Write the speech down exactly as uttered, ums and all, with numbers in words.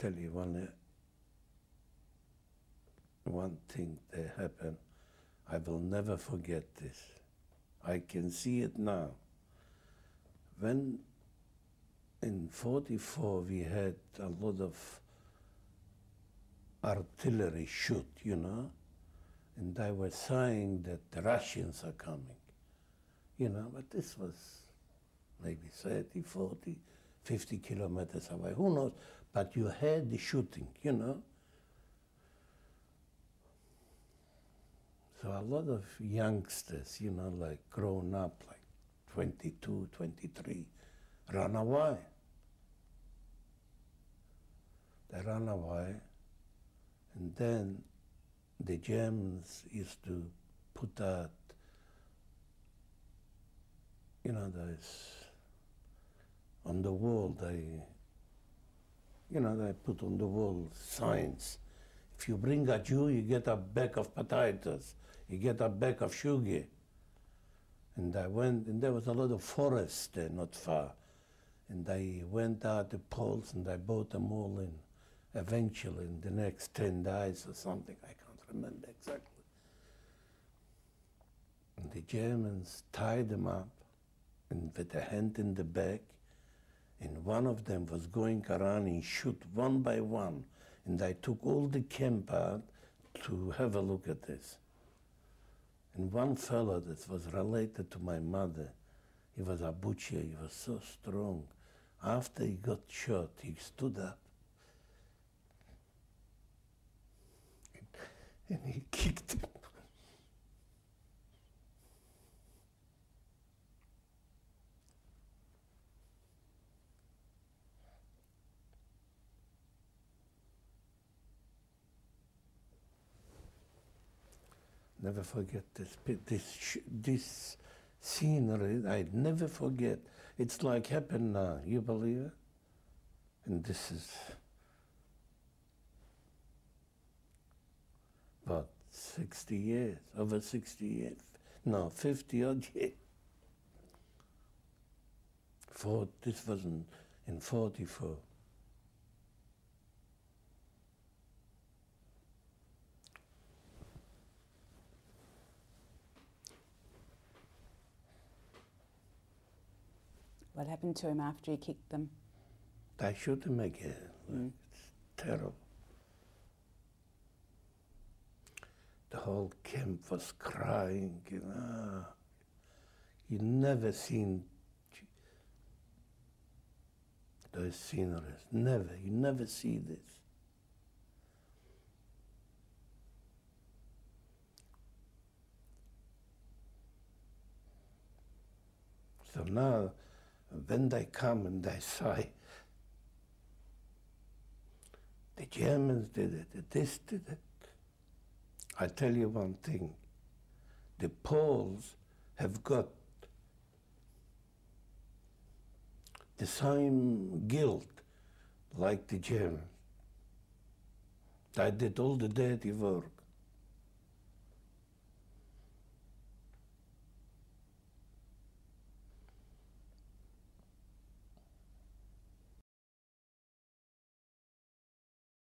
tell you one, uh, one thing that happened. I will never forget this. I can see it now. When in forty-four we had a lot of artillery shoot, you know, and they were saying that the Russians are coming, you know, but this was maybe thirty, forty, fifty kilometers away, who knows, but you heard the shooting, you know. So a lot of youngsters, you know, like grown up, like twenty-two, twenty-three, run away. They ran away, and then the Germans used to put out, you know, those, on the wall, they, you know, they put on the wall signs. If you bring a Jew, you get a bag of potatoes, you get a bag of sugar. And I went, and there was a lot of forest there, not far. And I went out to Poles and I bought them all in. Eventually, in the next ten days or something, I can't remember exactly. And the Germans tied them up and with a hand in the back, and one of them was going around and shoot one by one. And I took all the camp out to have a look at this. And one fellow that was related to my mother, he was a butcher, he was so strong. After he got shot, he stood up and, and he kicked him. Never forget this, this, this scenery, I'd never forget. It's like happened now, you believe it? And this is, what, sixty years, over sixty years, no, fifty odd years. For, this was in, in forty-four. What happened to him after he kicked them? They shoot him again. Mm. It's terrible. The whole camp was crying, you know. You never seen those sceneries. Never. You never see this. So now, when they come and they say, the Germans did it, this did it, I tell you one thing, the Poles have got the same guilt like the Germans. They did all the dirty work.